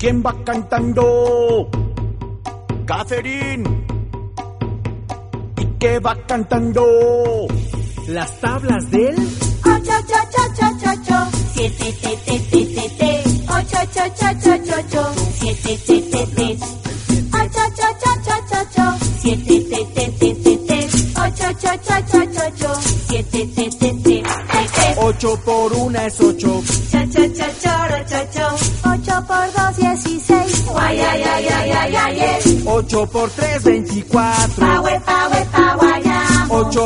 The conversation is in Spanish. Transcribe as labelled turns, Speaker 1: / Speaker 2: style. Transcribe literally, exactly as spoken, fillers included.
Speaker 1: ¿Quién va cantando? Catherine. ¿Y qué va cantando?
Speaker 2: Las tablas del
Speaker 3: ocho, ocho, ocho, ocho, ocho, siete, te, te, te, te, te, ocho, ocho, ocho, ocho, ocho, siete, te, te, te, ocho, ocho, ocho, ocho, ocho, siete, te, te, te, te, te, ocho, ocho, ocho, ocho, ocho, siete, te, te, te, te, te.
Speaker 1: Ocho por una es ocho.
Speaker 3: Cha, cha, cha, choro, cho, cho. Ocho por dos, dieciséis. Guay, ay, ay, ay, ay, ay, ay.
Speaker 1: Ocho por tres, veinticuatro.
Speaker 3: Pa, we, pa, we, pa, guayamo.
Speaker 1: Ocho